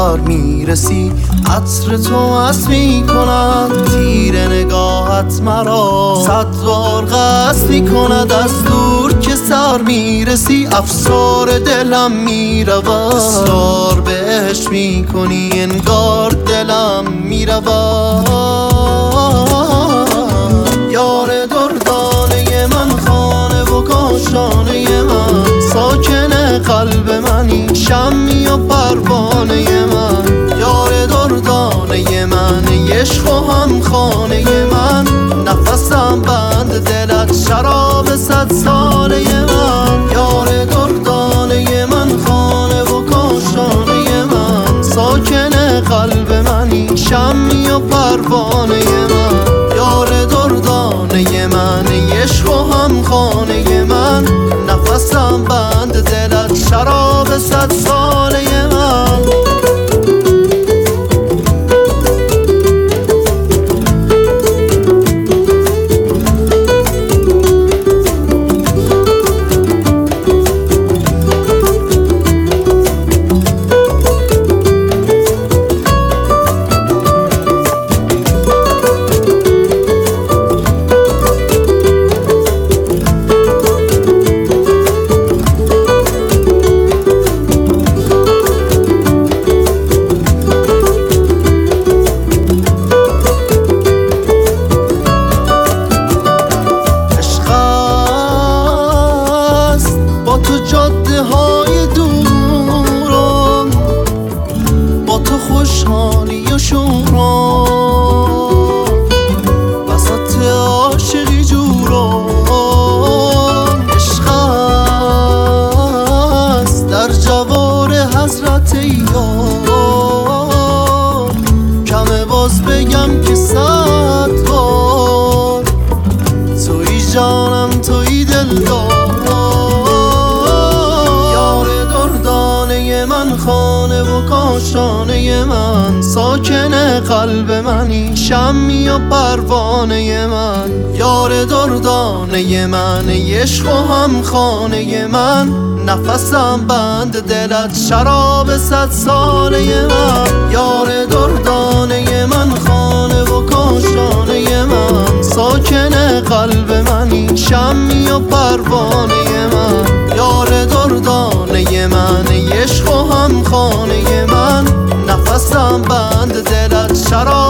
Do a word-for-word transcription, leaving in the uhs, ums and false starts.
سار میرسی، عطر تو مست میکند تیر نگاهت مرا، صد بار قصد میکند از دور که سر میرسی، افسار دلم میرود اصرار بهش میکنی انگار دلم میرود. یار دردانه من، خانه و کاشانه من، ساکن قلب منی، شمی و پروانه من. یار دردانه من، عشق و هم خانه من، نفسم بند دلت، شراب صد ساله من. یار دردانه من، خانه و کاشانه من، ساکن قلب منی، شمی و پروانه من. یار دردانه من، عشق و هم خانه من، نفسم بند دلت، شراب صد ساله من. تو جاده های دورم، با تو خوشحالی و شورم، وسط عاشقی جورم. عشق است در جوار حضرت یار، کمه باز بگم که صد بار توی جانم، توی دلدار. من خانه و کاشانه من، ساکن قلب منی، شمی و پروانه من. یار دردانه من، عشق و هم خانه من، نفسم بند دلت، شراب صد ساله من. یار دردانه من، خانه و کاشانه من، ساکن قلب منی، شمی و پروانه من. یار دردانه من، عشق و هم خانه من، نفسم بند دلت، شراب